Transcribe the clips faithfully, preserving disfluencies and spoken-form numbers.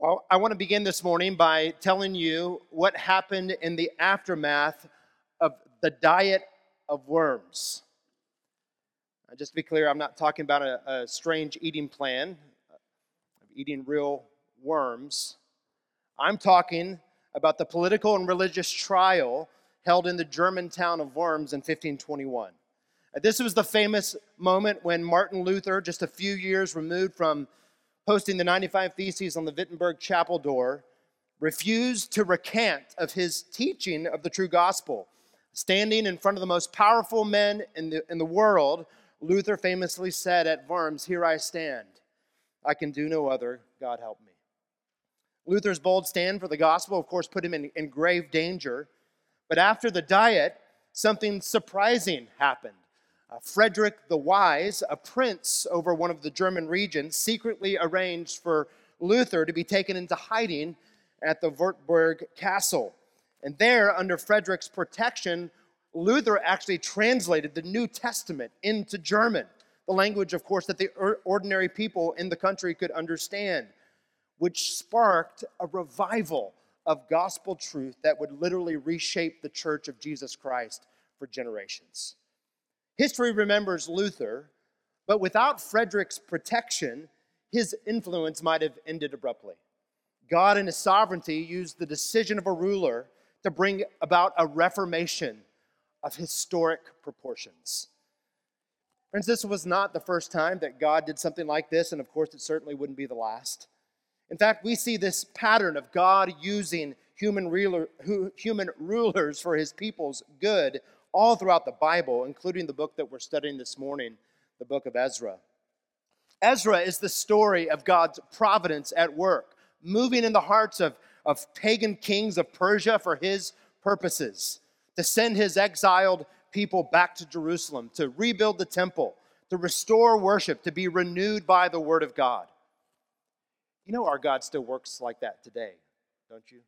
Well, I want to begin this morning by telling you what happened in the aftermath of the diet of worms. Uh, Just to be clear, I'm not talking about a, a strange eating plan of eating real worms. I'm talking about the political and religious trial held in the German town of Worms in fifteen twenty-one. Uh, This was the famous moment when Martin Luther, just a few years removed from posting the ninety-five Theses on the Wittenberg chapel door, refused to recant of his teaching of the true gospel. Standing in front of the most powerful men in the, in the world, Luther famously said at Worms, "Here I stand. I can do no other. God help me." Luther's bold stand for the gospel, of course, put him in, in grave danger. But after the diet, something surprising happened. Uh, Frederick the Wise, a prince over one of the German regions, secretly arranged for Luther to be taken into hiding at the Wartburg Castle. And there, under Frederick's protection, Luther actually translated the New Testament into German, the language, of course, that the ordinary people in the country could understand, which sparked a revival of gospel truth that would literally reshape the Church of Jesus Christ for generations. History remembers Luther, but without Frederick's protection, his influence might have ended abruptly. God, in his sovereignty, used the decision of a ruler to bring about a reformation of historic proportions. Friends, this was not the first time that God did something like this, and of course, it certainly wouldn't be the last. In fact, we see this pattern of God using human, ruler, human rulers for his people's good all throughout the Bible, including the book that we're studying this morning, the book of Ezra. Ezra is the story of God's providence at work, moving in the hearts of, of pagan kings of Persia for his purposes, to send his exiled people back to Jerusalem, to rebuild the temple, to restore worship, to be renewed by the word of God. You know our God still works like that today, don't you?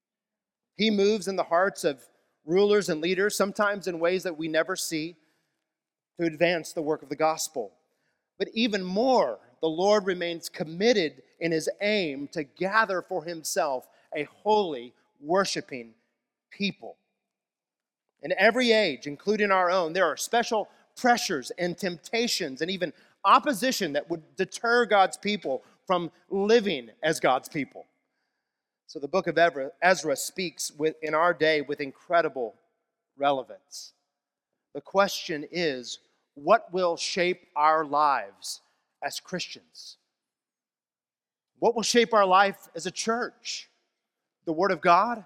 He moves in the hearts of rulers and leaders, sometimes in ways that we never see, to advance the work of the gospel. But even more, the Lord remains committed in his aim to gather for himself a holy, worshiping people. In every age, including our own, there are special pressures and temptations and even opposition that would deter God's people from living as God's people. So the book of Ezra speaks with, in our day with incredible relevance. The question is, what will shape our lives as Christians? What will shape our life as a church? The Word of God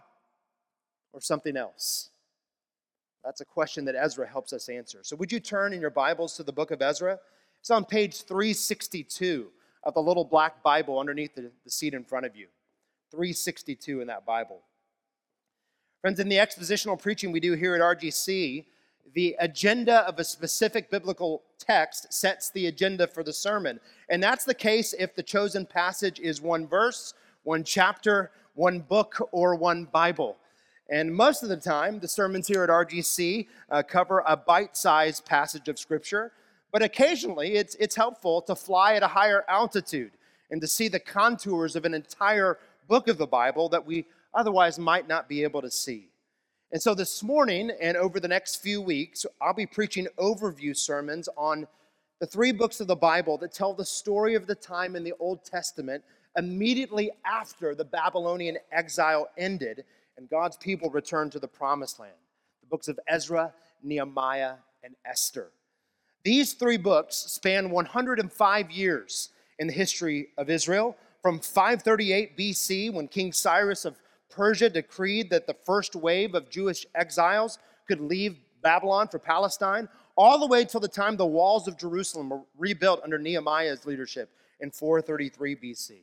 or something else? That's a question that Ezra helps us answer. So would you turn in your Bibles to the book of Ezra? It's on page three sixty-two of the little black Bible underneath the, the seat in front of you. three sixty-two in that Bible. Friends, in the expositional preaching we do here at R G C, the agenda of a specific biblical text sets the agenda for the sermon. And that's the case if the chosen passage is one verse, one chapter, one book, or one Bible. And most of the time, the sermons here at R G C uh, cover a bite-sized passage of Scripture, but occasionally it's, it's helpful to fly at a higher altitude and to see the contours of an entire book of the Bible that we otherwise might not be able to see. And so this morning and over the next few weeks, I'll be preaching overview sermons on the three books of the Bible that tell the story of the time in the Old Testament immediately after the Babylonian exile ended and God's people returned to the Promised Land. The books of Ezra, Nehemiah, and Esther. These three books span one hundred five years in the history of Israel, from five thirty-eight B C, when King Cyrus of Persia decreed that the first wave of Jewish exiles could leave Babylon for Palestine, all the way till the time the walls of Jerusalem were rebuilt under Nehemiah's leadership in four thirty-three B C.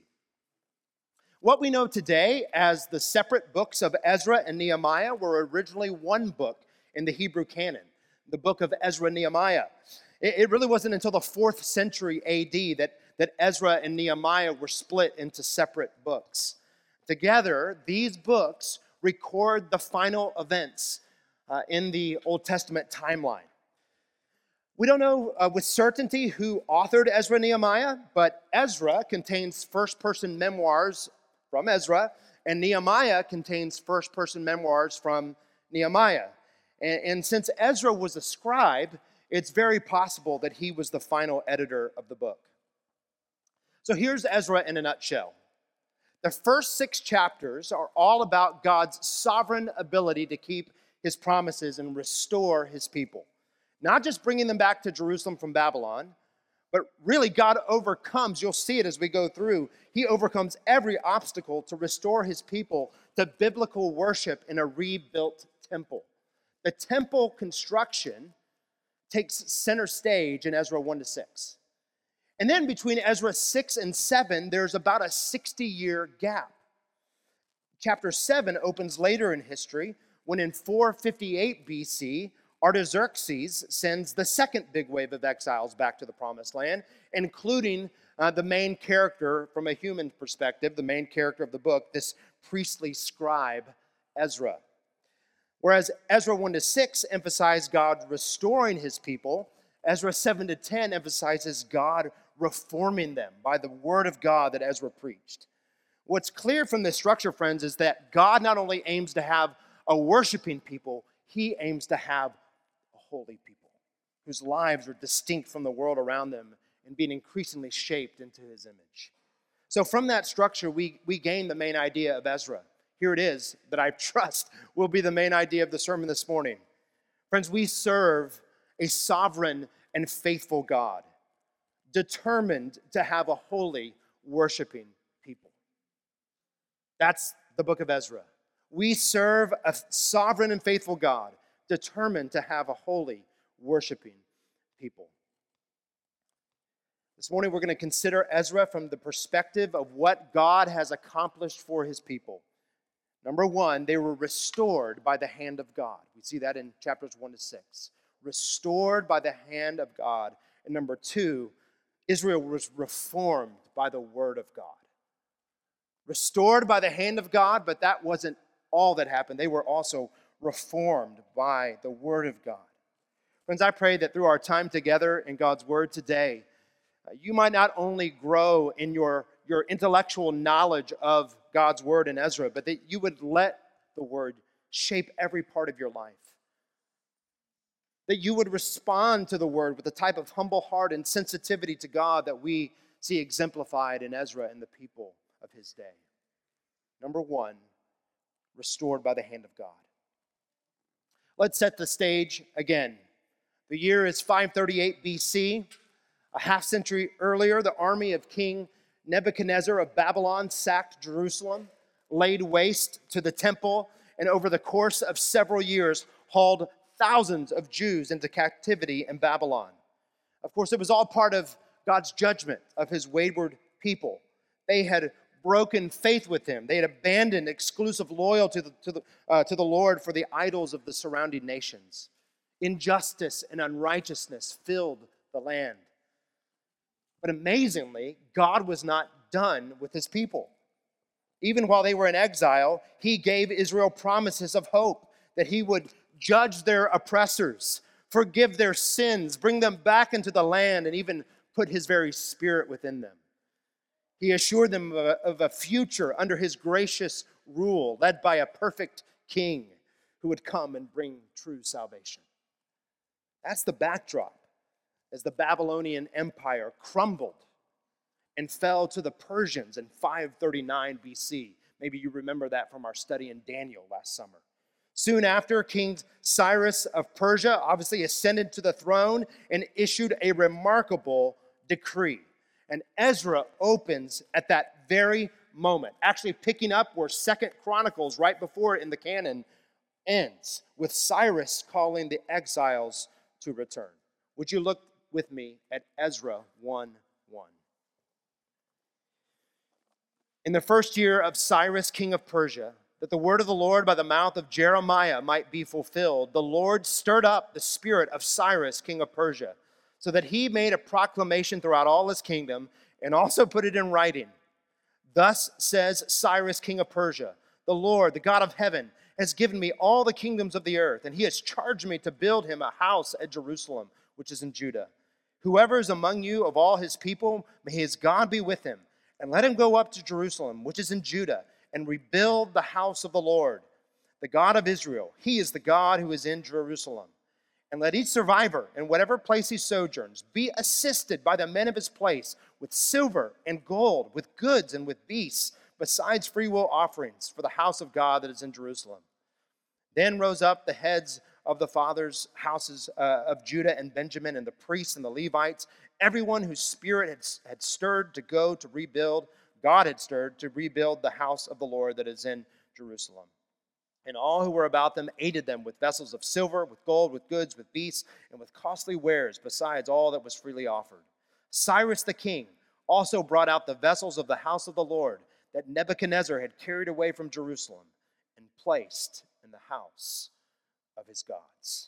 What we know today as the separate books of Ezra and Nehemiah were originally one book in the Hebrew canon, the book of Ezra and Nehemiah. It really wasn't until the fourth century A D that, that Ezra and Nehemiah were split into separate books. Together, these books record the final events uh, in the Old Testament timeline. We don't know uh, with certainty who authored Ezra and Nehemiah, but Ezra contains first-person memoirs from Ezra, and Nehemiah contains first-person memoirs from Nehemiah. And, and since Ezra was a scribe, it's very possible that he was the final editor of the book. So here's Ezra in a nutshell. The first six chapters are all about God's sovereign ability to keep his promises and restore his people. Not just bringing them back to Jerusalem from Babylon, but really God overcomes, you'll see it as we go through, he overcomes every obstacle to restore his people to biblical worship in a rebuilt temple. The temple construction takes center stage in Ezra one to six. And then between Ezra six and seven, there's about a sixty-year gap. Chapter seven opens later in history when in four fifty-eight B C, Artaxerxes sends the second big wave of exiles back to the Promised Land, including uh, the main character from a human perspective, the main character of the book, this priestly scribe, Ezra. Whereas Ezra one to six emphasized God restoring his people, Ezra seven to ten emphasizes God reforming them by the word of God that Ezra preached. What's clear from this structure, friends, is that God not only aims to have a worshiping people, he aims to have a holy people whose lives are distinct from the world around them and being increasingly shaped into his image. So from that structure, we, we gain the main idea of Ezra. Here it is that I trust will be the main idea of the sermon this morning. Friends, we serve a sovereign and faithful God, determined to have a holy, worshiping people. That's the book of Ezra. We serve a sovereign and faithful God, determined to have a holy, worshiping people. This morning we're going to consider Ezra from the perspective of what God has accomplished for his people. Number one, they were restored by the hand of God. We see that in chapters one to six. Restored by the hand of God. And number two, Israel was reformed by the word of God. Restored by the hand of God, but that wasn't all that happened. They were also reformed by the word of God. Friends, I pray that through our time together in God's word today, uh, you might not only grow in your, your intellectual knowledge of God's word in Ezra, but that you would let the word shape every part of your life. That you would respond to the word with the type of humble heart and sensitivity to God that we see exemplified in Ezra and the people of his day. Number one, restored by the hand of God. Let's set the stage again. The year is five thirty-eight B C. A half century earlier, the army of King Nebuchadnezzar of Babylon sacked Jerusalem, laid waste to the temple, and over the course of several years hauled thousands of Jews into captivity in Babylon. Of course, it was all part of God's judgment of his wayward people. They had broken faith with him. They had abandoned exclusive loyalty to the, to the, uh, to the Lord for the idols of the surrounding nations. Injustice and unrighteousness filled the land. But amazingly, God was not done with his people. Even while they were in exile, he gave Israel promises of hope that he would judge their oppressors, forgive their sins, bring them back into the land, and even put his very spirit within them. He assured them of a, of a future under his gracious rule, led by a perfect king who would come and bring true salvation. That's the backdrop as the Babylonian Empire crumbled and fell to the Persians in five thirty-nine B C. Maybe you remember that from our study in Daniel last summer. Soon after, King Cyrus of Persia obviously ascended to the throne and issued a remarkable decree. And Ezra opens at that very moment, actually picking up where Second Chronicles, right before it in the canon, ends, with Cyrus calling the exiles to return. Would you look with me at Ezra one one? In the first year of Cyrus, king of Persia, that the word of the Lord by the mouth of Jeremiah might be fulfilled, the Lord stirred up the spirit of Cyrus, king of Persia, so that he made a proclamation throughout all his kingdom and also put it in writing. Thus says Cyrus, king of Persia, the Lord, the God of heaven, has given me all the kingdoms of the earth, and he has charged me to build him a house at Jerusalem, which is in Judah. Whoever is among you of all his people, may his God be with him, And let him go up to Jerusalem, which is in Judah, and rebuild the house of the Lord, the God of Israel. He is the God who is in Jerusalem. And let each survivor, in whatever place he sojourns, be assisted by the men of his place with silver and gold, with goods and with beasts, besides freewill offerings for the house of God that is in Jerusalem. Then rose up the heads of the fathers' houses uh, of Judah and Benjamin, and the priests and the Levites, everyone whose spirit had, had stirred to go to rebuild, God had stirred to rebuild the house of the Lord that is in Jerusalem. And all who were about them aided them with vessels of silver, with gold, with goods, with beasts, and with costly wares, besides all that was freely offered. Cyrus the king also brought out the vessels of the house of the Lord that Nebuchadnezzar had carried away from Jerusalem and placed in the house of his gods.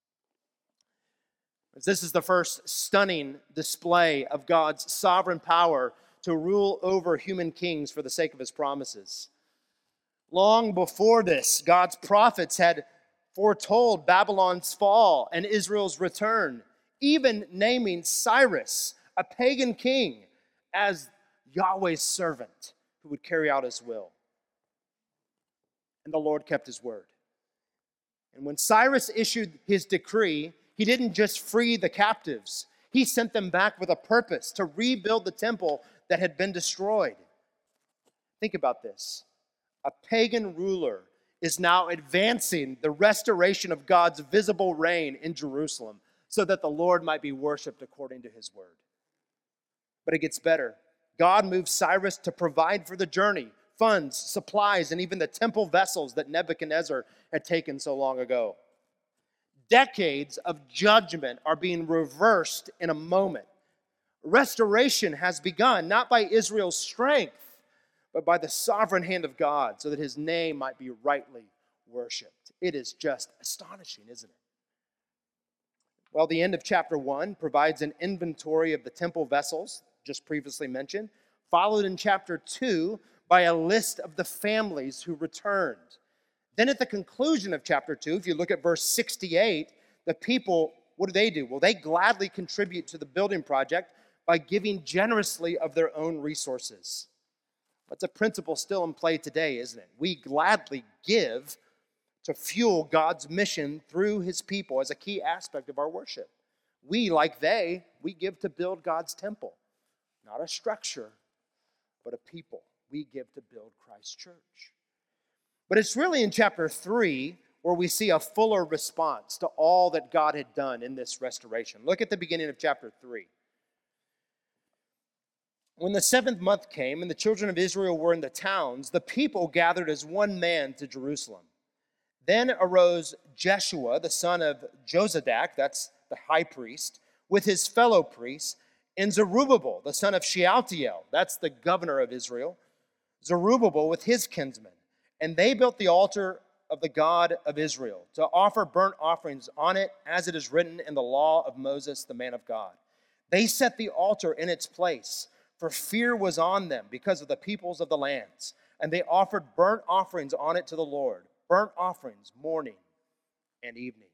This is the first stunning display of God's sovereign power to rule over human kings for the sake of his promises. Long before this, God's prophets had foretold Babylon's fall and Israel's return, even naming Cyrus, a pagan king, as Yahweh's servant who would carry out his will. And the Lord kept his word. And when Cyrus issued his decree, he didn't just free the captives. He sent them back with a purpose to rebuild the temple that had been destroyed. Think about this. A pagan ruler is now advancing the restoration of God's visible reign in Jerusalem so that the Lord might be worshiped according to his word. But it gets better. God moved Cyrus to provide for the journey, funds, supplies, and even the temple vessels that Nebuchadnezzar had taken so long ago. Decades of judgment are being reversed in a moment. Restoration has begun, not by Israel's strength, but by the sovereign hand of God, so that his name might be rightly worshipped. It is just astonishing, isn't it? Well, the end of chapter one provides an inventory of the temple vessels, just previously mentioned, followed in chapter two by a list of the families who returned. Then at the conclusion of chapter two, if you look at verse sixty-eight, the people, what do they do? Well, they gladly contribute to the building project by giving generously of their own resources. That's a principle still in play today, isn't it? We gladly give to fuel God's mission through his people as a key aspect of our worship. We, like they, we give to build God's temple. Not a structure, but a people. We give to build Christ's church. But it's really in chapter three where we see a fuller response to all that God had done in this restoration. Look at the beginning of chapter three. When the seventh month came and the children of Israel were in the towns, the people gathered as one man to Jerusalem. Then arose Jeshua, the son of Jozadak, that's the high priest, with his fellow priests, and Zerubbabel, the son of Shealtiel, that's the governor of Israel, Zerubbabel with his kinsmen. And they built the altar of the God of Israel to offer burnt offerings on it, as it is written in the law of Moses, the man of God. They set the altar in its place, for fear was on them because of the peoples of the lands. And they offered burnt offerings on it to the Lord, burnt offerings morning and evening.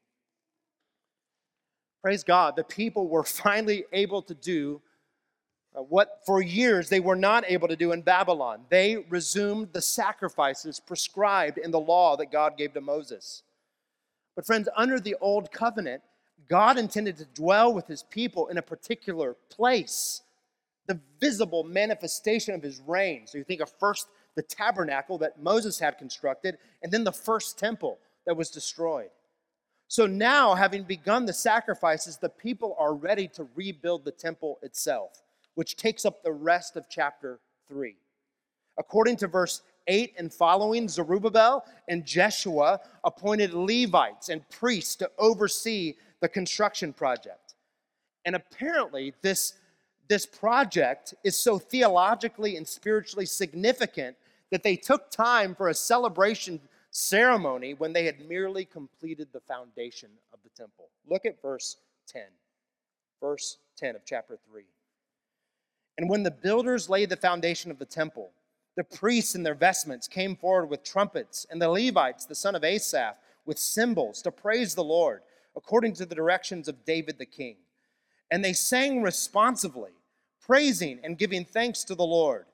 Praise God, the people were finally able to do uh, what for years they were not able to do in Babylon. They resumed the sacrifices prescribed in the law that God gave to Moses. But friends, under the old covenant, God intended to dwell with his people in a particular place, the visible manifestation of his reign. So you think of first the tabernacle that Moses had constructed, and then the first temple that was destroyed. So now, having begun the sacrifices, the people are ready to rebuild the temple itself, which takes up the rest of chapter three. According to verse eight and following, Zerubbabel and Jeshua appointed Levites and priests to oversee the construction project. And apparently, this, this project is so theologically and spiritually significant that they took time for a celebration ceremony when they had merely completed the foundation of the temple. Look at verse ten. Verse ten of chapter three. And when the builders laid the foundation of the temple, the priests in their vestments came forward with trumpets, and the Levites, the son of Asaph, with cymbals to praise the Lord, according to the directions of David the king. And they sang responsively, praising and giving thanks to the Lord,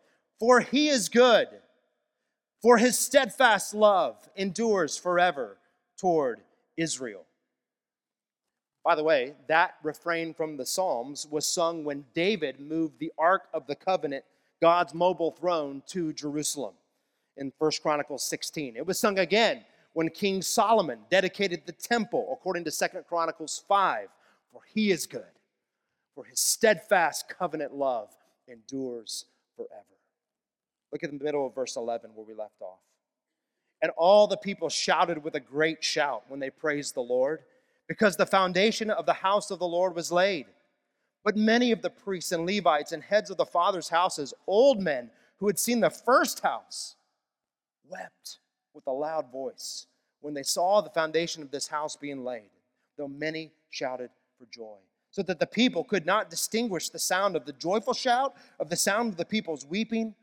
For he is good, for his steadfast love endures forever toward Israel. By the way, that refrain from the Psalms was sung when David moved the Ark of the Covenant, God's mobile throne, to Jerusalem in First Chronicles sixteen. It was sung again when King Solomon dedicated the temple, according to Second Chronicles five. For he is good, for his steadfast covenant love endures forever. Look at the middle of verse eleven where we left off. And all the people shouted with a great shout when they praised the Lord, because the foundation of the house of the Lord was laid. But many of the priests and Levites and heads of the fathers' houses, old men who had seen the first house, wept with a loud voice when they saw the foundation of this house being laid, though many shouted for joy, so that the people could not distinguish the sound of the joyful shout of the sound of the people's weeping,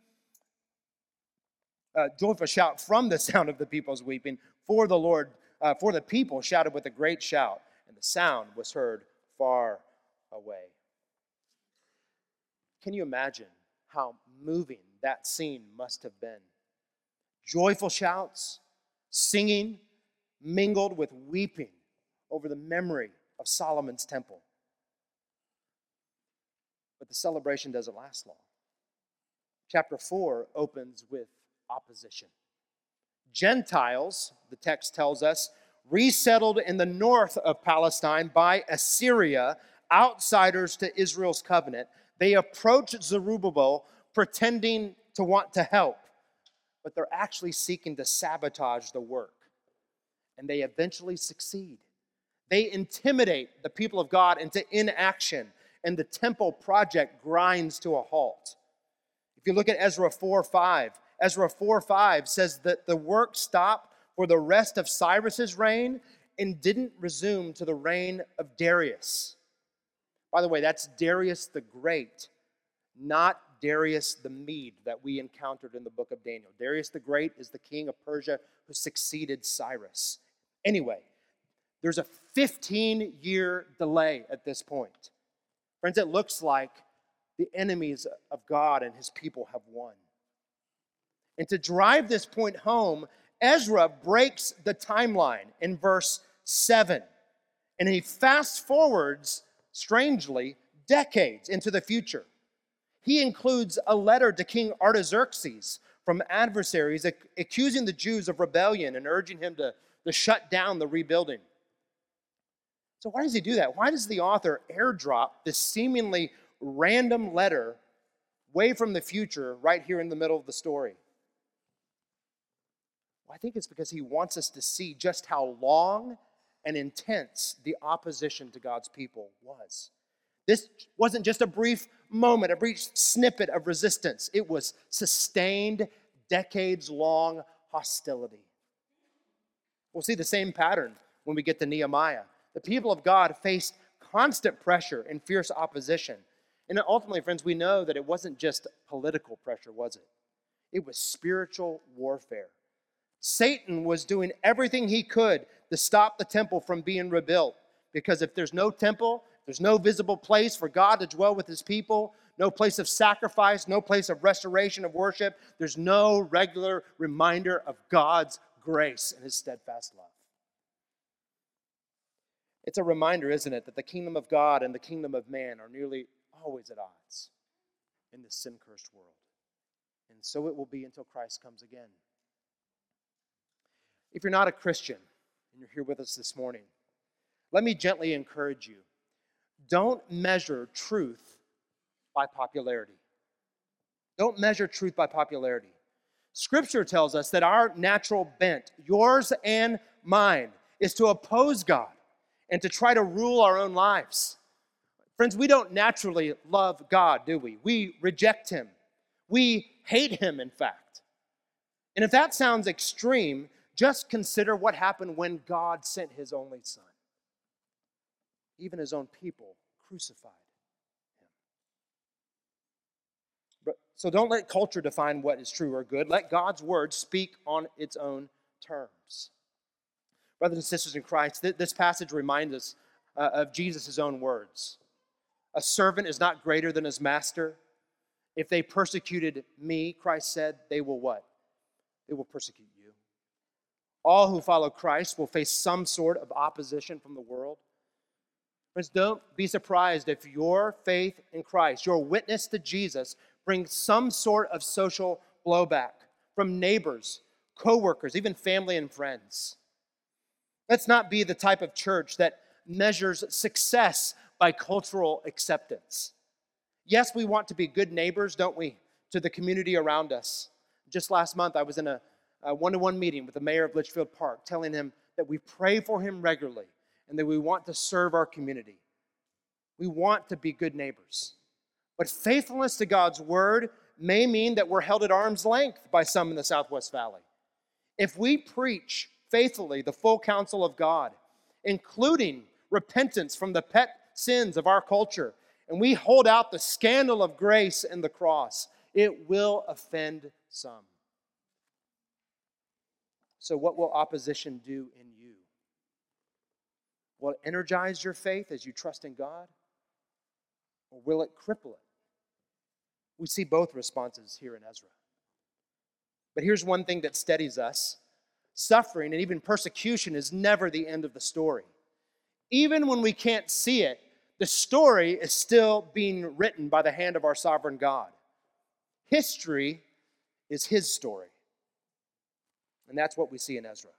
uh, joyful shout from the sound of the people's weeping, for the Lord Uh, for the people shouted with a great shout, and the sound was heard far away. Can you imagine how moving that scene must have been? Joyful shouts, singing, mingled with weeping over the memory of Solomon's temple. But the celebration doesn't last long. Chapter four opens with opposition. Gentiles, the text tells us, resettled in the north of Palestine by Assyria, outsiders to Israel's covenant. They approach Zerubbabel pretending to want to help, but they're actually seeking to sabotage the work. And they eventually succeed. They intimidate the people of God into inaction, and the temple project grinds to a halt. If you look at Ezra four five, Ezra four five says that the work stopped for the rest of Cyrus's reign and didn't resume to the reign of Darius. By the way, that's Darius the Great, not Darius the Mede that we encountered in the book of Daniel. Darius the Great is the king of Persia who succeeded Cyrus. Anyway, there's a fifteen-year delay at this point. Friends, it looks like the enemies of God and his people have won. And to drive this point home, Ezra breaks the timeline in verse seven. And he fast forwards, strangely, decades into the future. He includes a letter to King Artaxerxes from adversaries accusing the Jews of rebellion and urging him to, to shut down the rebuilding. So why does he do that? Why does the author airdrop this seemingly random letter way from the future right here in the middle of the story? Well, I think it's because he wants us to see just how long and intense the opposition to God's people was. This wasn't just a brief moment, a brief snippet of resistance. It was sustained, decades-long hostility. We'll see the same pattern when we get to Nehemiah. The people of God faced constant pressure and fierce opposition. And ultimately, friends, we know that it wasn't just political pressure, was it? It was spiritual warfare. Satan was doing everything he could to stop the temple from being rebuilt. Because if there's no temple, there's no visible place for God to dwell with his people, no place of sacrifice, no place of restoration of worship, there's no regular reminder of God's grace and his steadfast love. It's a reminder, isn't it, that the kingdom of God and the kingdom of man are nearly always at odds in this sin-cursed world. And so it will be until Christ comes again. If you're not a Christian and you're here with us this morning, let me gently encourage you. Don't measure truth by popularity. Don't measure truth by popularity. Scripture tells us that our natural bent, yours and mine, is to oppose God and to try to rule our own lives. Friends, we don't naturally love God, do we? We reject him. We hate him, in fact. And if that sounds extreme, just consider what happened when God sent his only son. Even his own people crucified him. But, so don't let culture define what is true or good. Let God's word speak on its own terms. Brothers and sisters in Christ, th- this passage reminds us uh, of Jesus' own words. A servant is not greater than his master. If they persecuted me, Christ said, they will what? They will persecute you. All who follow Christ will face some sort of opposition from the world. Friends, don't be surprised if your faith in Christ, your witness to Jesus, brings some sort of social blowback from neighbors, co-workers, even family and friends. Let's not be the type of church that measures success by cultural acceptance. Yes, we want to be good neighbors, don't we, to the community around us. Just last month, I was in a, a one-to-one meeting with the mayor of Litchfield Park, telling him that we pray for him regularly and that we want to serve our community. We want to be good neighbors. But faithfulness to God's word may mean that we're held at arm's length by some in the Southwest Valley. If we preach faithfully the full counsel of God, including repentance from the pet sins of our culture, and we hold out the scandal of grace and the cross, it will offend some. So what will opposition do in you? Will it energize your faith as you trust in God? Or will it cripple it? We see both responses here in Ezra. But here's one thing that steadies us. Suffering and even persecution is never the end of the story. Even when we can't see it, the story is still being written by the hand of our sovereign God. History is his story. And that's what we see in Ezra.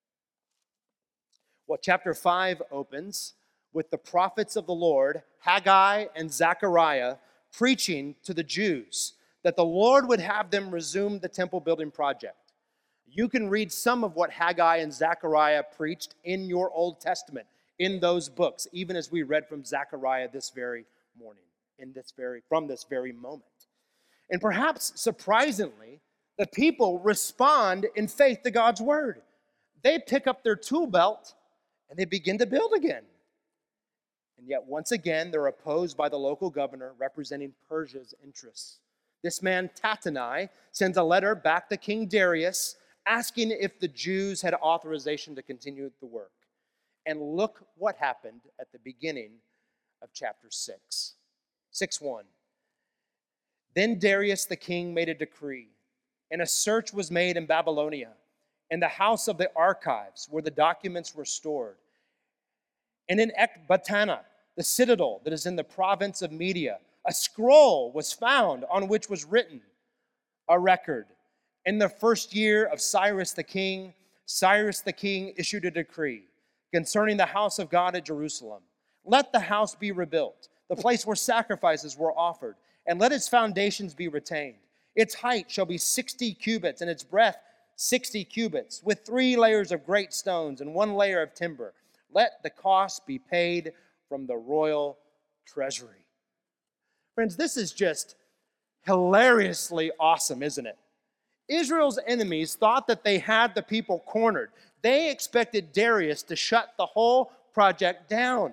Well, chapter five opens with the prophets of the Lord, Haggai and Zechariah, preaching to the Jews that the Lord would have them resume the temple building project. You can read some of what Haggai and Zechariah preached in your Old Testament, in those books, even as we read from Zechariah this very morning, in this very, from this very moment. And perhaps surprisingly, the people respond in faith to God's word. They pick up their tool belt and they begin to build again. And yet, once again, they're opposed by the local governor representing Persia's interests. This man, Tattenai, sends a letter back to King Darius asking if the Jews had authorization to continue the work. And look what happened at the beginning of chapter six. six one. Then Darius the king made a decree, and a search was made in Babylonia, in the house of the archives where the documents were stored, and in Ecbatana, the citadel that is in the province of Media, a scroll was found on which was written a record. In the first year of Cyrus the king, Cyrus the king issued a decree concerning the house of God at Jerusalem. Let the house be rebuilt, the place where sacrifices were offered, and let its foundations be retained. Its height shall be sixty cubits, and its breadth sixty cubits, with three layers of great stones and one layer of timber. Let the cost be paid from the royal treasury. Friends, this is just hilariously awesome, isn't it? Israel's enemies thought that they had the people cornered. They expected Darius to shut the whole project down.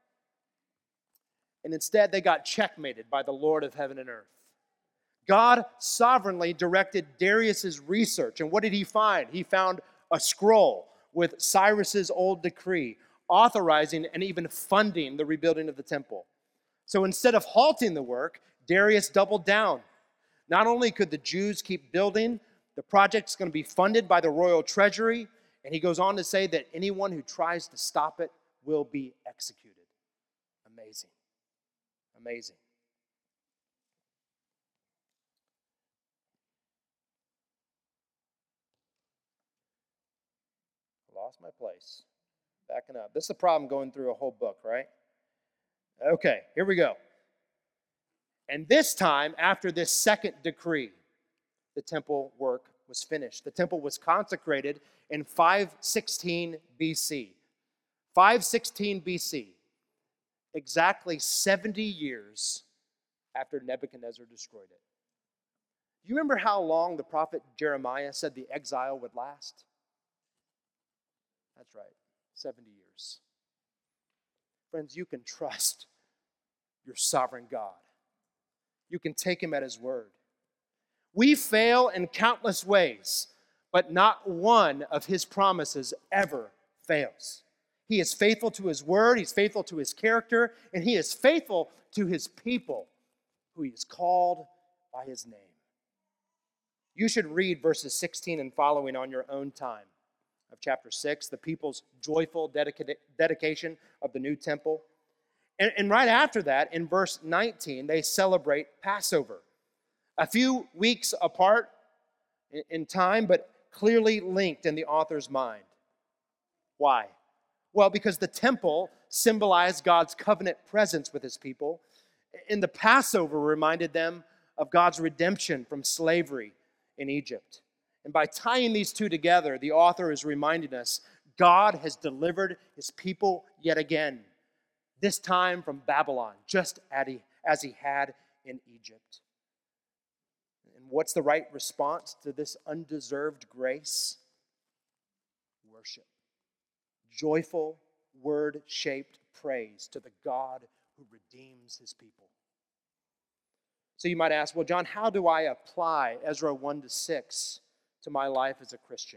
And instead, they got checkmated by the Lord of heaven and earth. God sovereignly directed Darius's research. And what did he find? He found a scroll with Cyrus's old decree authorizing and even funding the rebuilding of the temple. So instead of halting the work, Darius doubled down. Not only could the Jews keep building, the project's going to be funded by the royal treasury, and he goes on to say that anyone who tries to stop it will be executed. Amazing. Amazing. Lost my place. Backing up. This is the problem going through a whole book, right? Okay, here we go. And this time, after this second decree, the temple work was finished. The temple was consecrated in five sixteen B C. five sixteen B C. Exactly seventy years after Nebuchadnezzar destroyed it. Do you remember how long the prophet Jeremiah said the exile would last? That's right, seventy years. Friends, you can trust your sovereign God. You can take him at his word. We fail in countless ways, but not one of his promises ever fails. He is faithful to his word, he's faithful to his character, and he is faithful to his people who he has called by by his name. You should read verses sixteen and following on your own time of chapter six, the people's joyful dedica- dedication of the new temple. And, and right after that, in verse nineteen, they celebrate Passover. A few weeks apart in, in time, but clearly linked in the author's mind. Why? Well, because the temple symbolized God's covenant presence with his people, and the Passover reminded them of God's redemption from slavery in Egypt. And by tying these two together, the author is reminding us God has delivered his people yet again, this time from Babylon, just as he had in Egypt. And what's the right response to this undeserved grace? Worship. Joyful, word-shaped praise to the God who redeems his people. So you might ask, well, John, how do I apply Ezra one to six to my life as a Christian?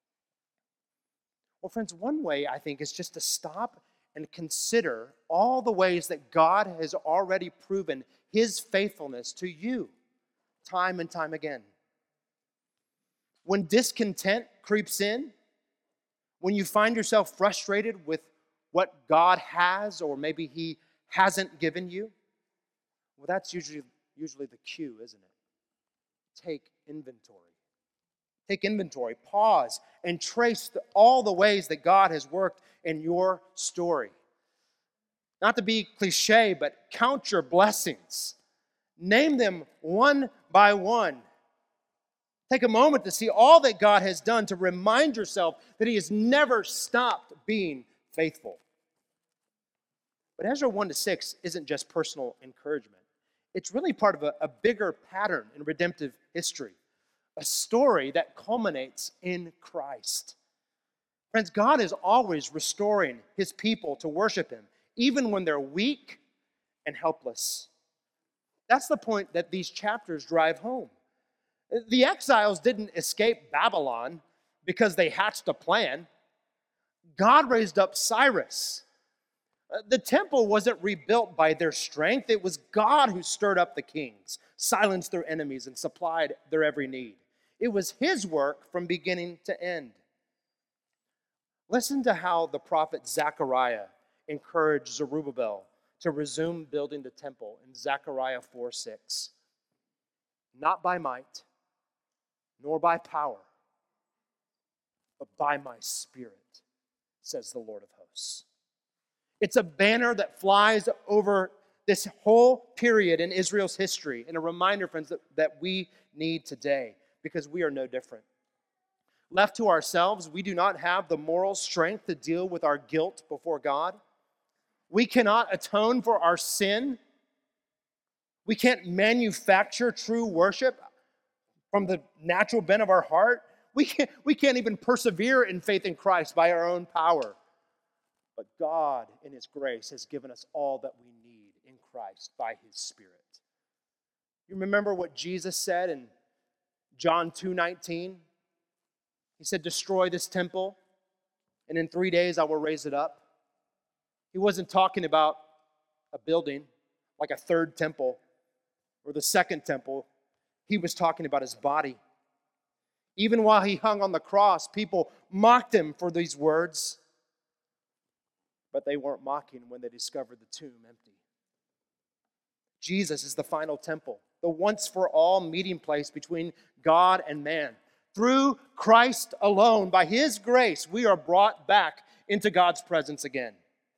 Well, friends, one way, I think, is just to stop and consider all the ways that God has already proven his faithfulness to you time and time again. When discontent creeps in, when you find yourself frustrated with what God has or maybe he hasn't given you, well, that's usually, usually the cue, isn't it? Take inventory. Take inventory, pause, and trace the, all the ways that God has worked in your story. Not to be cliche, but count your blessings. Name them one by one. Take a moment to see all that God has done to remind yourself that he has never stopped being faithful. But Ezra one to six isn't just personal encouragement. It's really part of a, a bigger pattern in redemptive history, a story that culminates in Christ. Friends, God is always restoring his people to worship him, even when they're weak and helpless. That's the point that these chapters drive home. The exiles didn't escape Babylon because they hatched a plan. God raised up Cyrus. The temple wasn't rebuilt by their strength. It was God who stirred up the kings, silenced their enemies, and supplied their every need. It was his work from beginning to end. Listen to how the prophet Zechariah encouraged Zerubbabel to resume building the temple in Zechariah four six. Not by might, nor by power, but by my Spirit, says the Lord of hosts. It's a banner that flies over this whole period in Israel's history, and a reminder, friends, that, that we need today, because we are no different. Left to ourselves, we do not have the moral strength to deal with our guilt before God. We cannot atone for our sin. We can't manufacture true worship from the natural bent of our heart. We can't, we can't even persevere in faith in Christ by our own power. But God, in his grace, has given us all that we need in Christ by his Spirit. You remember what Jesus said in John two nineteen? He said, destroy this temple, and in three days I will raise it up. He wasn't talking about a building like a third temple or the second temple. He was talking about his body. Even while he hung on the cross, people mocked him for these words. But they weren't mocking when they discovered the tomb empty. Jesus is the final temple, the once-for-all meeting place between God and man. Through Christ alone, by his grace, we are brought back into God's presence again.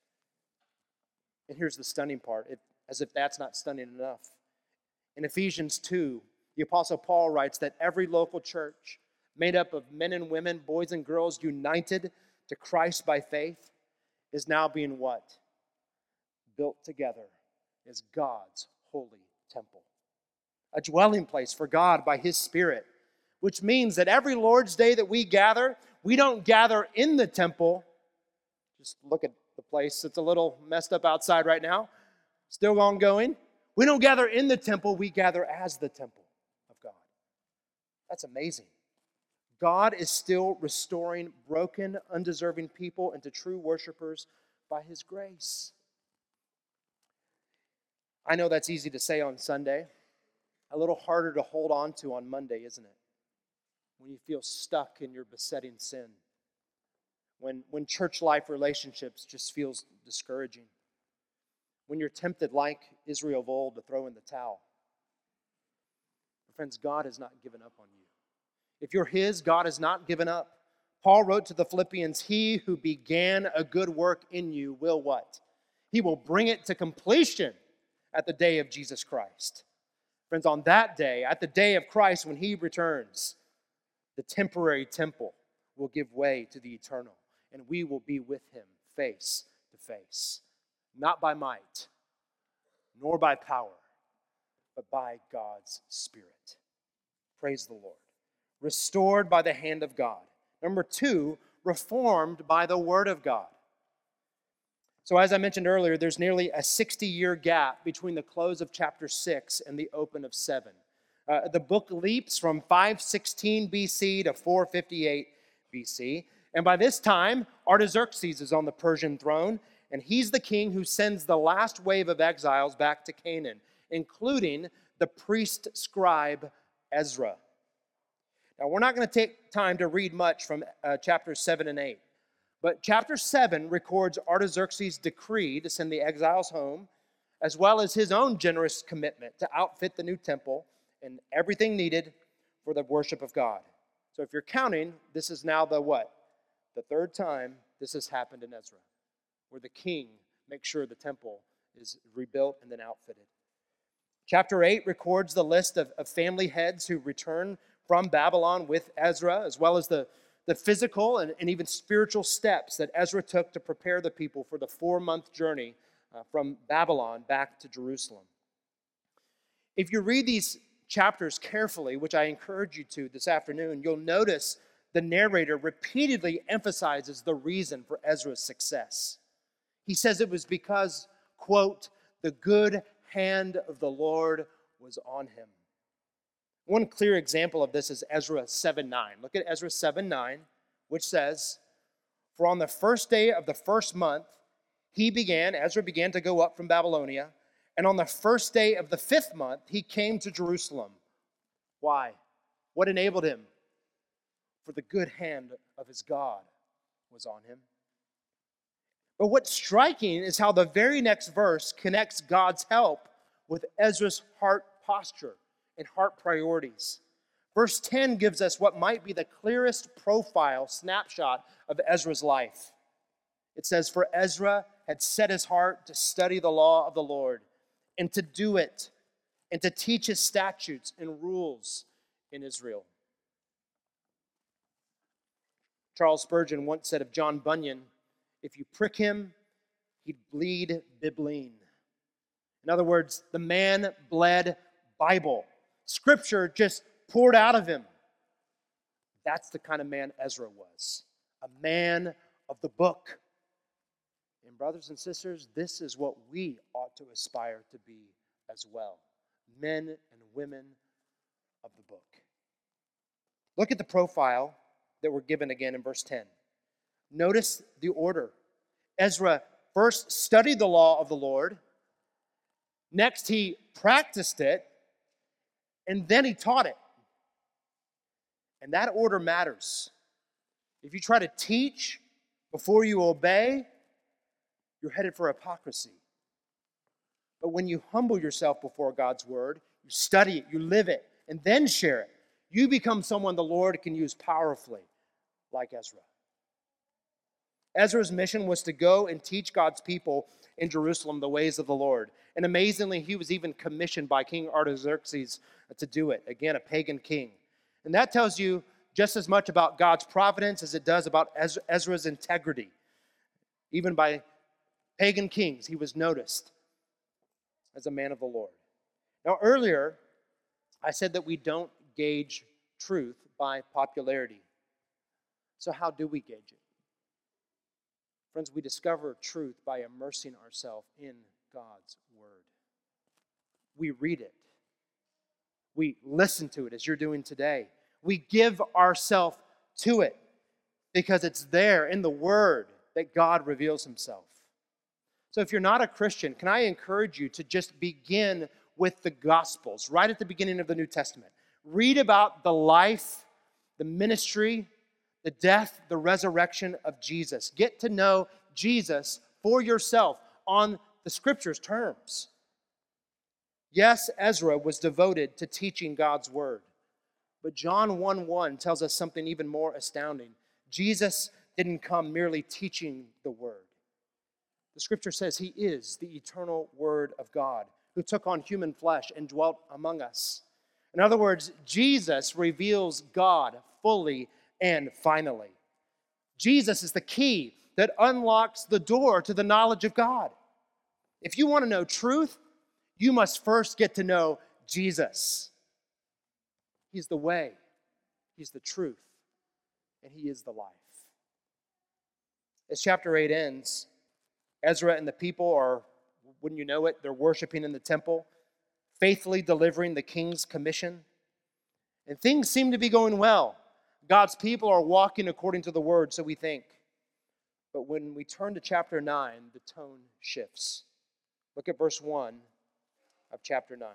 And here's the stunning part, it, as if that's not stunning enough. In Ephesians two, the Apostle Paul writes that every local church, made up of men and women, boys and girls, united to Christ by faith, is now being what? Built together as God's holy temple. A dwelling place for God by his Spirit, which means that every Lord's Day that we gather, we don't gather in the temple. Just look at the place. It's a little messed up outside right now. Still ongoing. We don't gather in the temple. We gather as the temple of God. That's amazing. God is still restoring broken, undeserving people into true worshipers by his grace. I know that's easy to say on Sunday. a little harder to hold on to on Monday, isn't it? When you feel stuck in your besetting sin. When, when church life relationships just feels discouraging. When you're tempted, like Israel of old, to throw in the towel. But friends, God has not given up on you. If you're His, God has not given up. Paul wrote to the Philippians, He who began a good work in you will what? He will bring it to completion at the day of Jesus Christ. Friends, on that day, at the day of Christ, when He returns, the temporary temple will give way to the eternal, and we will be with Him face to face. Not by might, nor by power, but by God's Spirit. Praise the Lord. Restored by the hand of God. Number two, reformed by the Word of God. So as I mentioned earlier, there's nearly a sixty-year gap between the close of chapter six and the open of seven. Uh, the book leaps from five sixteen B C to four fifty-eight B C. And by this time, Artaxerxes is on the Persian throne, and he's the king who sends the last wave of exiles back to Canaan, including the priest scribe Ezra. Now, we're not going to take time to read much from uh, chapters seven and eight, but chapter seven records Artaxerxes' decree to send the exiles home, as well as his own generous commitment to outfit the new temple and everything needed for the worship of God. So if you're counting, this is now the what? The third time this has happened in Ezra, where the king makes sure the temple is rebuilt and then outfitted. Chapter eight records the list of, of family heads who return from Babylon with Ezra, as well as the, the physical and, and even spiritual steps that Ezra took to prepare the people for the four-month journey uh, from Babylon back to Jerusalem. If you read these chapters carefully, which I encourage you to this afternoon, you'll notice the narrator repeatedly emphasizes the reason for Ezra's success. He says it was because, quote, the good hand of the Lord was on him. One clear example of this is Ezra seven nine. Look at Ezra seven nine, which says, for on the first day of the first month, he began, Ezra began to go up from Babylonia, and on the first day of the fifth month, he came to Jerusalem. Why? What enabled him? For the good hand of his God was on him. But what's striking is how the very next verse connects God's help with Ezra's heart posture and heart priorities. Verse ten gives us what might be the clearest profile snapshot of Ezra's life. It says, for Ezra had set his heart to study the law of the Lord and to do it and to teach his statutes and rules in Israel. Charles Spurgeon once said of John Bunyan, if you prick him, he'd bleed bibline. In other words, the man bled Bible. Scripture just poured out of him. That's the kind of man Ezra was, a man of the book. And brothers and sisters, this is what we ought to aspire to be as well, men and women of the book. Look at the profile that we're given again in verse ten. Notice the order. Ezra first studied the law of the Lord. Next, he practiced it. And then he taught it. And that order matters. If you try to teach before you obey, you're headed for hypocrisy. But when you humble yourself before God's word, you study it, you live it, and then share it, you become someone the Lord can use powerfully, like Ezra. Ezra's mission was to go and teach God's people in Jerusalem the ways of the Lord. And amazingly, he was even commissioned by King Artaxerxes to do it. Again, a pagan king. And that tells you just as much about God's providence as it does about Ezra's integrity. Even by pagan kings, he was noticed as a man of the Lord. Now, earlier, I said that we don't gauge truth by popularity. So how do we gauge it? Friends, we discover truth by immersing ourselves in God's word. We read it. We listen to it as you're doing today. We give ourselves to it because it's there in the word that God reveals himself. So if you're not a Christian, can I encourage you to just begin with the Gospels, right at the beginning of the New Testament. Read about the life, the ministry, the death, the resurrection of Jesus. Get to know Jesus for yourself on the Scripture's terms. Yes, Ezra was devoted to teaching God's Word. But John one one tells us something even more astounding. Jesus didn't come merely teaching the Word. The Scripture says He is the eternal Word of God, who took on human flesh and dwelt among us. In other words, Jesus reveals God fully and finally. Jesus is the key that unlocks the door to the knowledge of God. If you want to know truth, you must first get to know Jesus. He's the way, He's the truth, and He is the life. As chapter eight ends, Ezra and the people are, wouldn't you know it, they're worshiping in the temple, faithfully delivering the king's commission. And things seem to be going well. God's people are walking according to the word, so we think. But when we turn to chapter nine, the tone shifts. Look at verse one of chapter nine.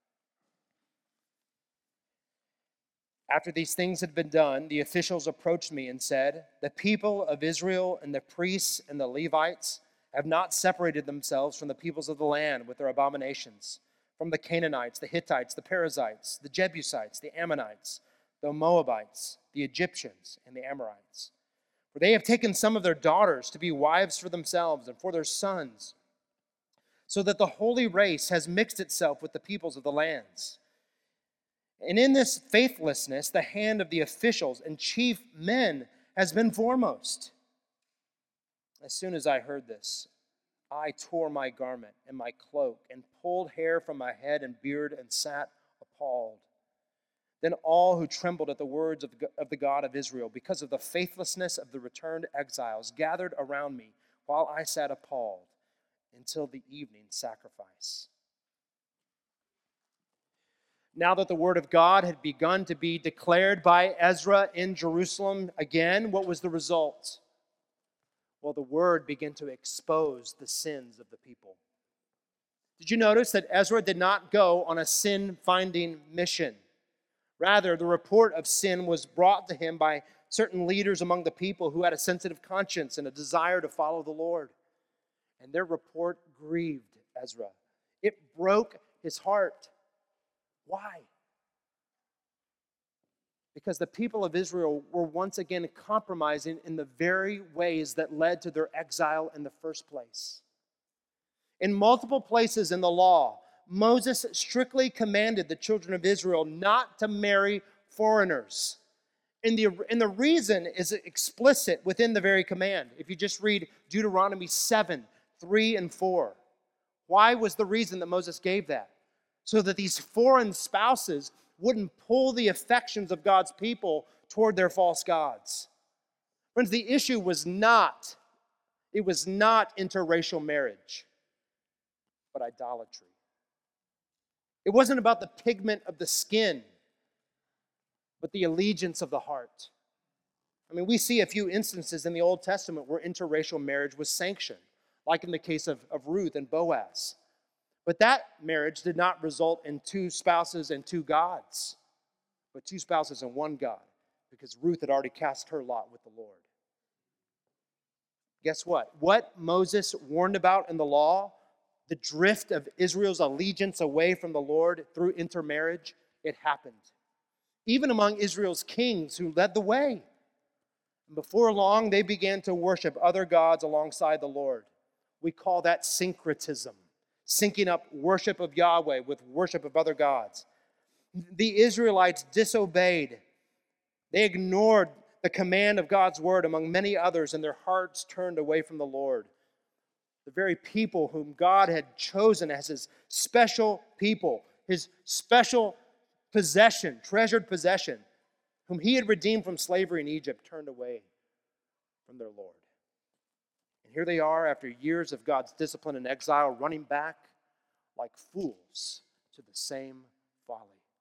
After these things had been done, the officials approached me and said, "The people of Israel and the priests and the Levites have not separated themselves from the peoples of the land with their abominations, from the Canaanites, the Hittites, the Perizzites, the Jebusites, the Ammonites, the Moabites, the Egyptians, and the Amorites. For they have taken some of their daughters to be wives for themselves and for their sons, so that the holy race has mixed itself with the peoples of the lands. And in this faithlessness, the hand of the officials and chief men has been foremost." As soon as I heard this, I tore my garment and my cloak and pulled hair from my head and beard and sat appalled. Then all who trembled at the words of the God of Israel, because of the faithlessness of the returned exiles, gathered around me while I sat appalled until the evening sacrifice. Now that the word of God had begun to be declared by Ezra in Jerusalem again, what was the result? Well, the word began to expose the sins of the people. Did you notice that Ezra did not go on a sin-finding mission? Rather, the report of sin was brought to him by certain leaders among the people who had a sensitive conscience and a desire to follow the Lord. And their report grieved Ezra. It broke his heart. Why? Because the people of Israel were once again compromising in the very ways that led to their exile in the first place. In multiple places in the law, Moses strictly commanded the children of Israel not to marry foreigners. And the, and the reason is explicit within the very command. If you just read Deuteronomy seven, three and four. Why was the reason that Moses gave that? So that these foreign spouses wouldn't pull the affections of God's people toward their false gods. Friends, the issue was not, it was not interracial marriage, but idolatry. It wasn't about the pigment of the skin, but the allegiance of the heart. I mean, we see a few instances in the Old Testament where interracial marriage was sanctioned, like in the case of, of Ruth and Boaz. But that marriage did not result in two spouses and two gods, but two spouses and one God, because Ruth had already cast her lot with the Lord. Guess what? What Moses warned about in the law, the drift of Israel's allegiance away from the Lord through intermarriage, it happened. Even among Israel's kings who led the way. And before long, they began to worship other gods alongside the Lord. We call that syncretism. Syncing up worship of Yahweh with worship of other gods. The Israelites disobeyed. They ignored the command of God's word among many others, and their hearts turned away from the Lord. The very people whom God had chosen as his special people, his special possession, treasured possession, whom he had redeemed from slavery in Egypt, turned away from their Lord. And here they are, after years of God's discipline and exile, running back like fools to the same folly.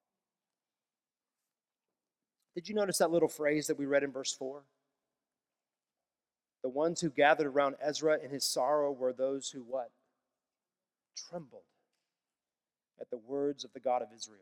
Did you notice that little phrase that we read in verse four? The ones who gathered around Ezra in his sorrow were those who what? Trembled. at the words of the God of Israel.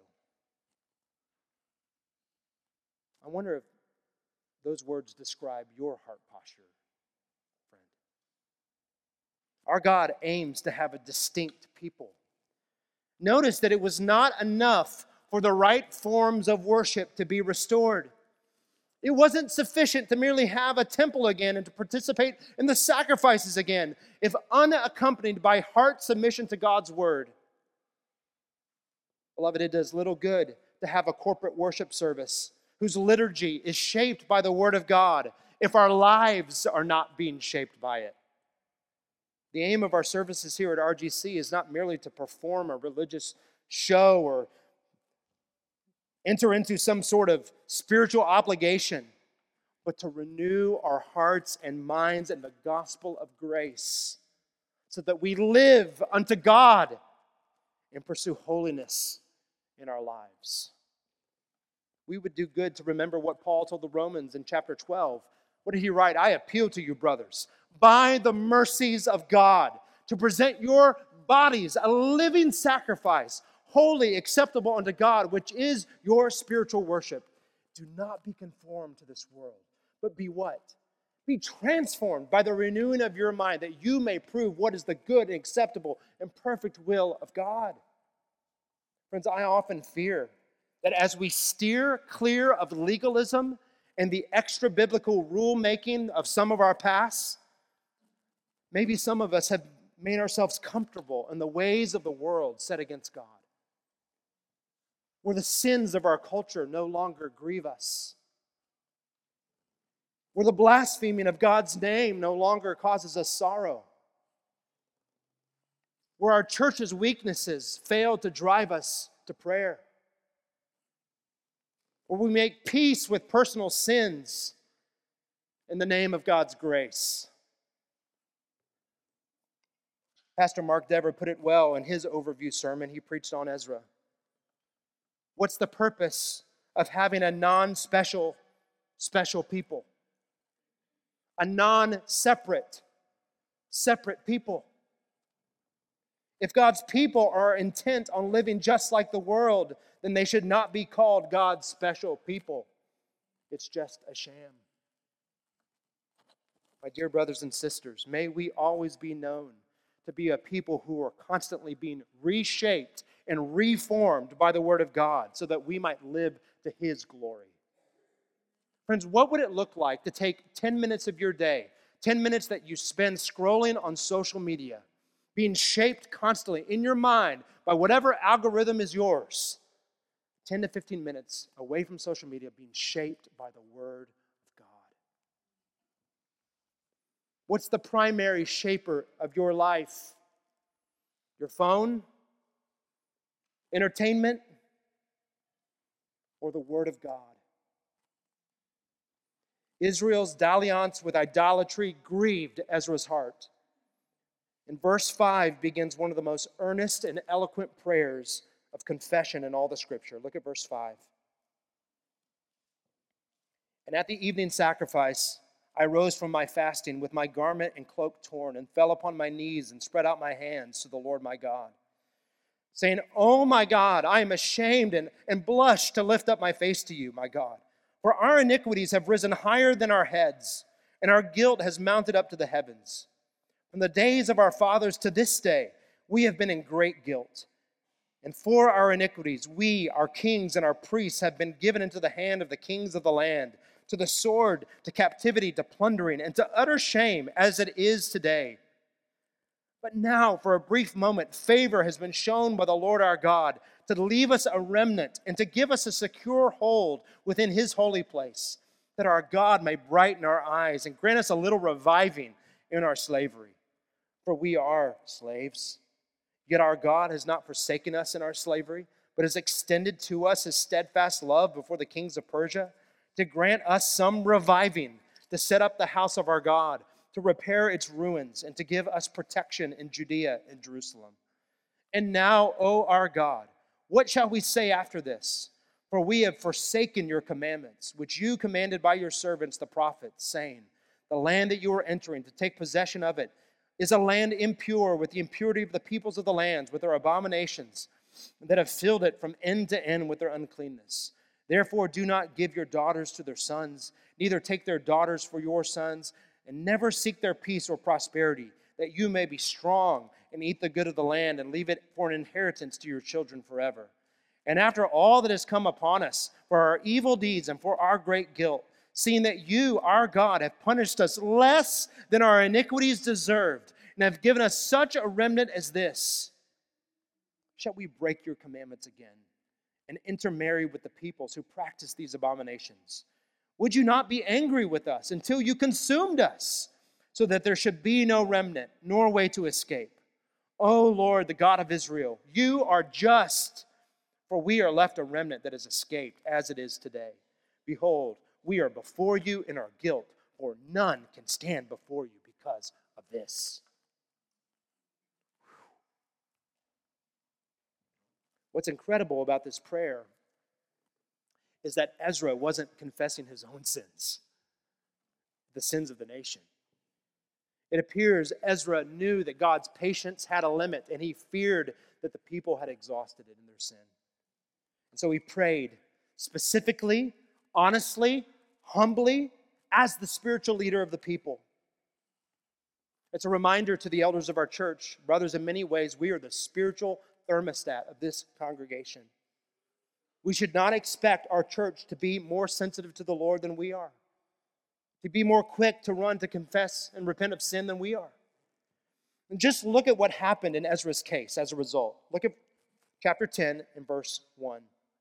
I wonder if those words describe your heart posture, friend. Our God aims to have a distinct people. Notice that it was not enough for the right forms of worship to be restored. It wasn't sufficient to merely have a temple again and to participate in the sacrifices again, if unaccompanied by heart submission to God's word. Beloved, it does little good to have a corporate worship service whose liturgy is shaped by the word of God if our lives are not being shaped by it. The aim of our services here at R G C is not merely to perform a religious show or enter into some sort of spiritual obligation, but to renew our hearts and minds in the gospel of grace so that we live unto God and pursue holiness in our lives. We would do good to remember what Paul told the Romans in chapter twelve. What did he write? I appeal to you, brothers, by the mercies of God, to present your bodies a living sacrifice, holy, acceptable unto God, which is your spiritual worship. Do not be conformed to this world, but be what? Be transformed by the renewing of your mind, that you may prove what is the good and acceptable and perfect will of God. Friends, I often fear that as we steer clear of legalism and the extra-biblical rule-making of some of our past, maybe some of us have made ourselves comfortable in the ways of the world set against God, where the sins of our culture no longer grieve us, where the blaspheming of God's name no longer causes us sorrow, where our church's weaknesses fail to drive us to prayer, where we make peace with personal sins in the name of God's grace. Pastor Mark Dever put it well in his overview sermon he preached on Ezra. What's the purpose of having a non-special, special people? A non-separate, separate people. If God's people are intent on living just like the world, then they should not be called God's special people. It's just a sham. My dear brothers and sisters, may we always be known to be a people who are constantly being reshaped and reformed by the Word of God so that we might live to His glory. Friends, what would it look like to take ten minutes of your day, ten minutes that you spend scrolling on social media, being shaped constantly in your mind by whatever algorithm is yours, ten to fifteen minutes away from social media, being shaped by the Word of God? What's the primary shaper of your life? Your phone? Entertainment? Or the Word of God? Israel's dalliance with idolatry grieved Ezra's heart. In verse five begins one of the most earnest and eloquent prayers of confession in all the Scripture. Look at verse five. And at the evening sacrifice, I rose from my fasting with my garment and cloak torn and fell upon my knees and spread out my hands to the Lord my God, saying, Oh my God, I am ashamed and, and blush to lift up my face to you, my God. For our iniquities have risen higher than our heads, and our guilt has mounted up to the heavens. From the days of our fathers to this day, we have been in great guilt. And for our iniquities, we, our kings and our priests, have been given into the hand of the kings of the land, to the sword, to captivity, to plundering, and to utter shame, as it is today. But now, for a brief moment, favor has been shown by the Lord our God to leave us a remnant and to give us a secure hold within His holy place, that our God may brighten our eyes and grant us a little reviving in our slavery. For we are slaves. Yet our God has not forsaken us in our slavery, but has extended to us His steadfast love before the kings of Persia, to grant us some reviving, to set up the house of our God, to repair its ruins, and to give us protection in Judea and Jerusalem. And now, O our God, what shall we say after this? For we have forsaken your commandments, which you commanded by your servants the prophets, saying, the land that you are entering, to take possession of it, is a land impure with the impurity of the peoples of the lands, with their abominations. that have filled it from end to end with their uncleanness. Therefore, do not give your daughters to their sons, neither take their daughters for your sons, and never seek their peace or prosperity, that you may be strong and eat the good of the land and leave it for an inheritance to your children forever. And after all that has come upon us for our evil deeds and for our great guilt, seeing that you, our God, have punished us less than our iniquities deserved, and have given us such a remnant as this, shall we break your commandments again and intermarry with the peoples who practice these abominations? Would you not be angry with us until you consumed us, so that there should be no remnant, nor way to escape? O Lord, the God of Israel, you are just, for we are left a remnant that has escaped, as it is today. Behold, we are before you in our guilt, for none can stand before you because of this. What's incredible about this prayer is that Ezra wasn't confessing his own sins, the sins of the nation. It appears Ezra knew that God's patience had a limit, and he feared that the people had exhausted it in their sin. And so he prayed specifically, honestly, humbly, as the spiritual leader of the people. It's a reminder to the elders of our church, brothers, in many ways, we are the spiritual thermostat of this congregation. We should not expect our church to be more sensitive to the Lord than we are, to be more quick to run to confess and repent of sin than we are. And just look at what happened in Ezra's case as a result. Look at chapter ten and verse one.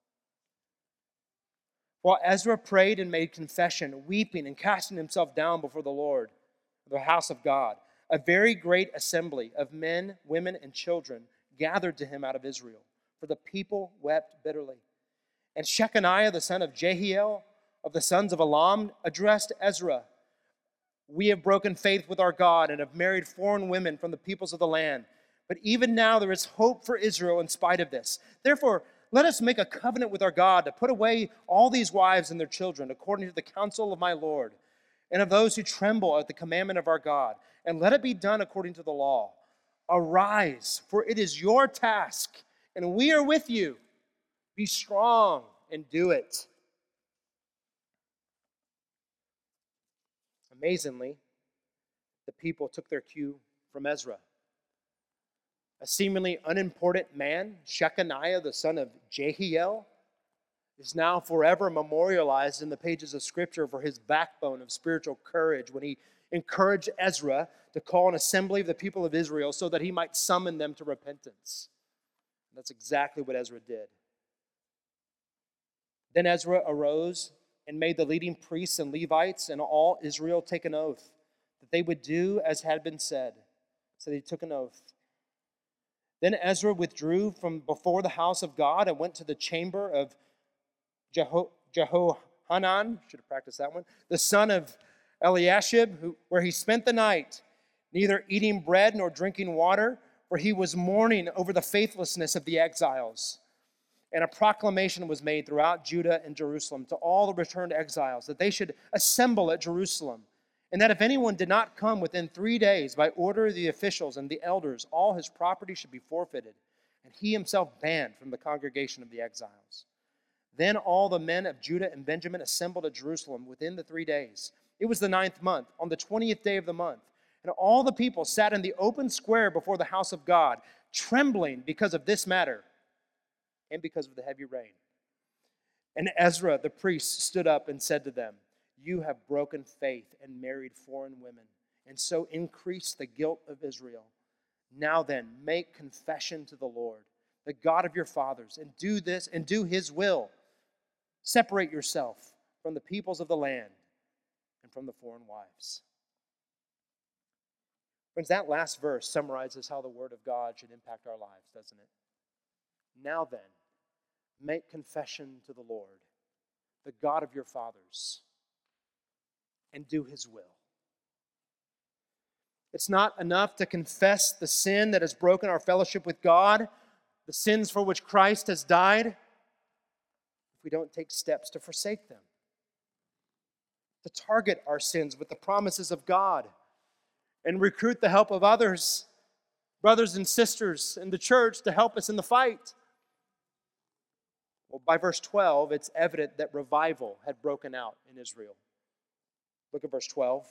While Ezra prayed and made confession, weeping and casting himself down before the Lord, the house of God, a very great assembly of men, women, and children gathered to him out of Israel, for the people wept bitterly. And Shechaniah, the son of Jehiel, of the sons of Elam, addressed Ezra, "We have broken faith with our God and have married foreign women from the peoples of the land. But even now there is hope for Israel in spite of this. Therefore, let us make a covenant with our God to put away all these wives and their children, according to the counsel of my Lord, and of those who tremble at the commandment of our God, and let it be done according to the law. Arise, for it is your task, and we are with you. Be strong and do it." Amazingly, the people took their cue from Ezra. A seemingly unimportant man, Shechaniah, the son of Jehiel, is now forever memorialized in the pages of Scripture for his backbone of spiritual courage when he encouraged Ezra to call an assembly of the people of Israel so that he might summon them to repentance. And that's exactly what Ezra did. Then Ezra arose and made the leading priests and Levites and all Israel take an oath that they would do as had been said. So they took an oath. Then Ezra withdrew from before the house of God and went to the chamber of Jeho- Jehohanan, should have practiced that one, the son of Eliashib, who, where he spent the night, neither eating bread nor drinking water, for he was mourning over the faithlessness of the exiles. And a proclamation was made throughout Judah and Jerusalem to all the returned exiles that they should assemble at Jerusalem, and that if anyone did not come within three days by order of the officials and the elders, all his property should be forfeited, and he himself banned from the congregation of the exiles. Then all the men of Judah and Benjamin assembled at Jerusalem within the three days. It was the ninth month, on the twentieth day of the month. And all the people sat in the open square before the house of God, trembling because of this matter and because of the heavy rain. And Ezra the priest stood up and said to them, "You have broken faith and married foreign women, and so increased the guilt of Israel. Now then, make confession to the Lord, the God of your fathers, and do this and do his will. Separate yourself from the peoples of the land and from the foreign wives." Friends, that last verse summarizes how the Word of God should impact our lives, doesn't it? Now then, make confession to the Lord, the God of your fathers, and do his will. It's not enough to confess the sin that has broken our fellowship with God, the sins for which Christ has died, if we don't take steps to forsake them, to target our sins with the promises of God, and recruit the help of others, brothers and sisters in the church, to help us in the fight. Well, by verse twelve, it's evident that revival had broken out in Israel. Look at verse twelve.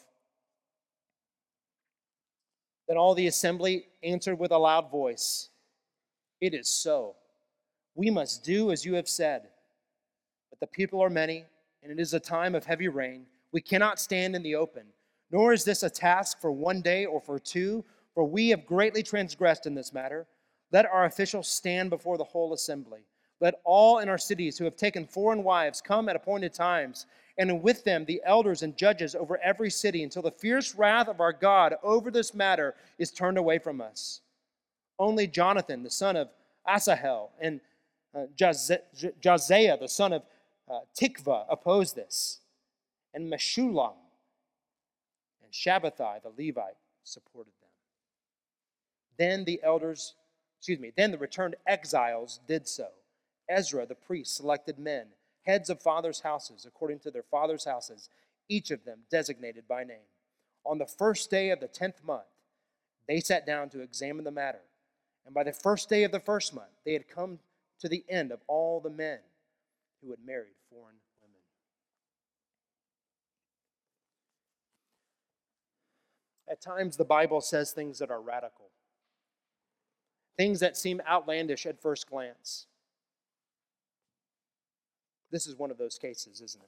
Then all the assembly answered with a loud voice, "It is so. We must do as you have said. But the people are many, and it is a time of heavy rain. We cannot stand in the open, nor is this a task for one day or for two, for we have greatly transgressed in this matter. Let our officials stand before the whole assembly. Let all in our cities who have taken foreign wives come at appointed times, and with them the elders and judges over every city, until the fierce wrath of our God over this matter is turned away from us." Only Jonathan, the son of Asahel, and uh, Jazaiah, the son of uh, Tikva, opposed this. And Meshullam and Shabbathai, the Levite, supported them. Then the elders, excuse me, then the returned exiles did so. Ezra, the priest, selected men, heads of fathers' houses, according to their fathers' houses, each of them designated by name. On the first day of the tenth month, they sat down to examine the matter. And by the first day of the first month, they had come to the end of all the men who had married foreign women. At times, the Bible says things that are radical, things that seem outlandish at first glance. This is one of those cases, isn't it?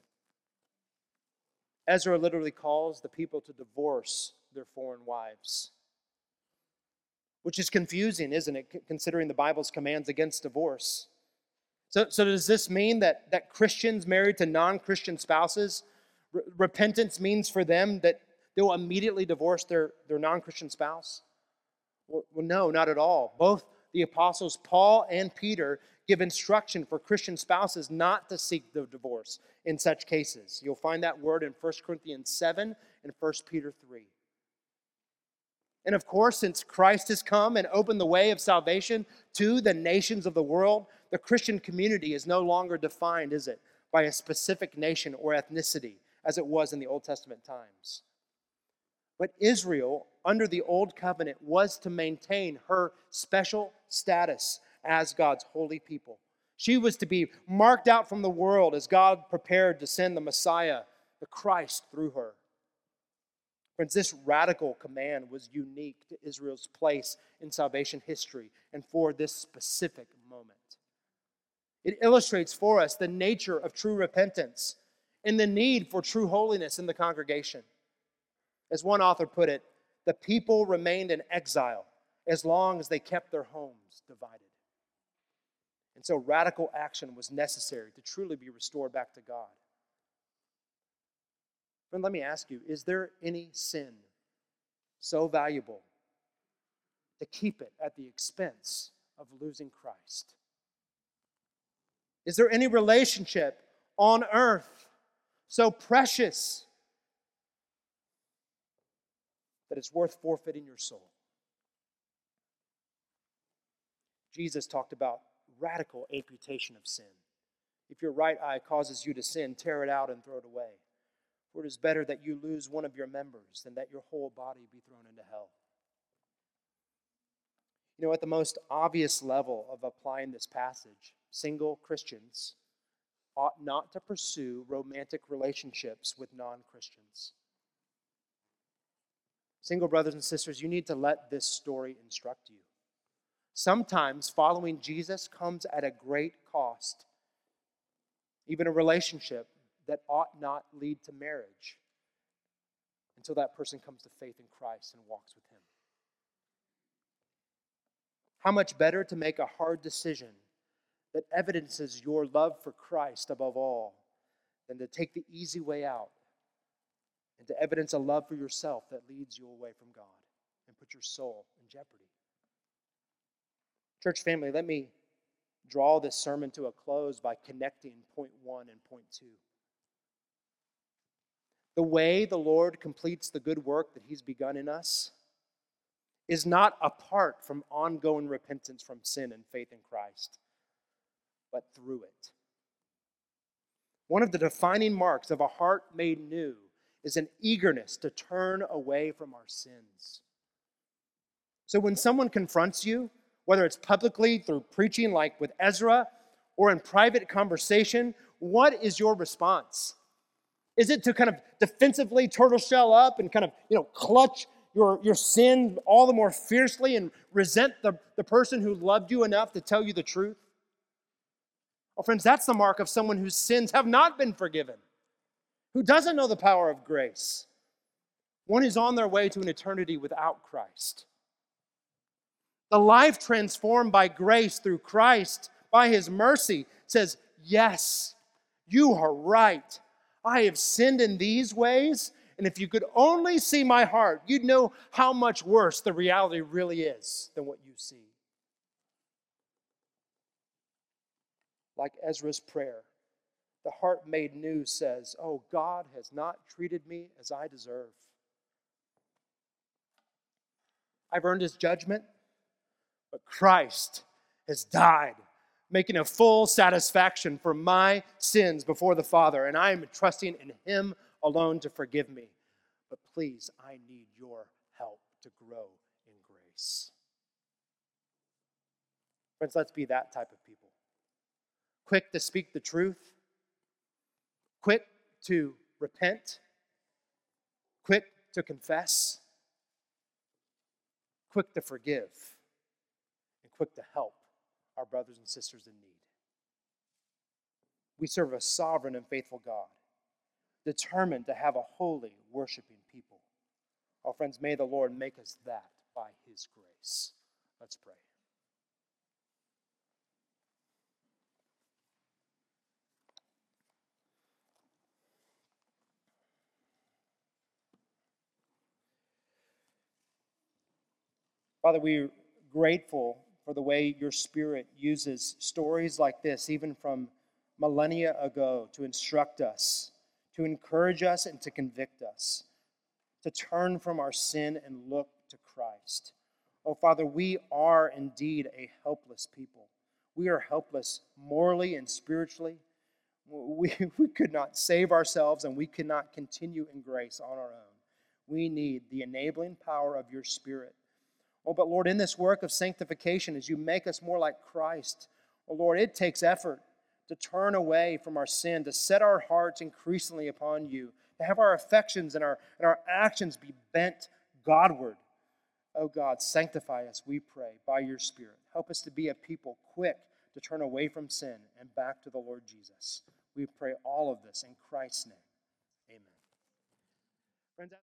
Ezra literally calls the people to divorce their foreign wives, which is confusing, isn't it, considering the Bible's commands against divorce. So, so does this mean that, that Christians married to non-Christian spouses, re- repentance means for them that they will immediately divorce their, their non-Christian spouse? Well, well, no, not at all. Both the apostles Paul and Peter give instruction for Christian spouses not to seek the divorce in such cases. You'll find that word in First Corinthians seven and First Peter three. And of course, since Christ has come and opened the way of salvation to the nations of the world, the Christian community is no longer defined, is it, by a specific nation or ethnicity, as it was in the Old Testament times. But Israel, under the Old Covenant, was to maintain her special status as God's holy people. She was to be marked out from the world as God prepared to send the Messiah, the Christ, through her. Friends, this radical command was unique to Israel's place in salvation history and for this specific moment. It illustrates for us the nature of true repentance and the need for true holiness in the congregation. As one author put it, the people remained in exile as long as they kept their homes divided. And so radical action was necessary to truly be restored back to God. Friend, let me ask you, is there any sin so valuable to keep it at the expense of losing Christ? Is there any relationship on earth so precious that it's worth forfeiting your soul? Jesus talked about radical amputation of sin. If your right eye causes you to sin, tear it out and throw it away. For it is better that you lose one of your members than that your whole body be thrown into hell. You know, at the most obvious level of applying this passage, single Christians ought not to pursue romantic relationships with non-Christians. Single brothers and sisters, you need to let this story instruct you. Sometimes following Jesus comes at a great cost. Even a relationship that ought not lead to marriage until that person comes to faith in Christ and walks with Him. How much better to make a hard decision that evidences your love for Christ above all than to take the easy way out and to evidence a love for yourself that leads you away from God and put your soul in jeopardy. Church family, let me draw this sermon to a close by connecting point one and point two. The way the Lord completes the good work that He's begun in us is not apart from ongoing repentance from sin and faith in Christ, but through it. One of the defining marks of a heart made new is an eagerness to turn away from our sins. So when someone confronts you, whether it's publicly through preaching like with Ezra, or in private conversation, what is your response? Is it to kind of defensively turtle shell up and kind of, you know, clutch your, your sin all the more fiercely and resent the, the person who loved you enough to tell you the truth? Well, friends, that's the mark of someone whose sins have not been forgiven, who doesn't know the power of grace, one who's on their way to an eternity without Christ. The life transformed by grace through Christ, by His mercy, says, yes, you are right. I have sinned in these ways, and if you could only see my heart, you'd know how much worse the reality really is than what you see. Like Ezra's prayer, the heart made new says, oh, God has not treated me as I deserve. I've earned His judgment, but Christ has died, making a full satisfaction for my sins before the Father, and I am trusting in Him alone to forgive me. But please, I need your help to grow in grace. Friends, let's be that type of people. Quick to speak the truth, quick to repent, quick to confess, quick to forgive, and quick to help our brothers and sisters in need. We serve a sovereign and faithful God, determined to have a holy, worshiping people. Oh, friends, may the Lord make us that by His grace. Let's pray. Father, we're grateful for the way your Spirit uses stories like this, even from millennia ago, to instruct us, to encourage us, and to convict us, to turn from our sin and look to Christ. Oh, Father, we are indeed a helpless people. We are helpless morally and spiritually. We, we could not save ourselves, and we cannot continue in grace on our own. We need the enabling power of your Spirit. Oh, but Lord, in this work of sanctification, as you make us more like Christ, oh Lord, it takes effort to turn away from our sin, to set our hearts increasingly upon you, to have our affections and our, and our actions be bent Godward. Oh God, sanctify us, we pray, by your Spirit. Help us to be a people quick to turn away from sin and back to the Lord Jesus. We pray all of this in Christ's name. Amen. Friends,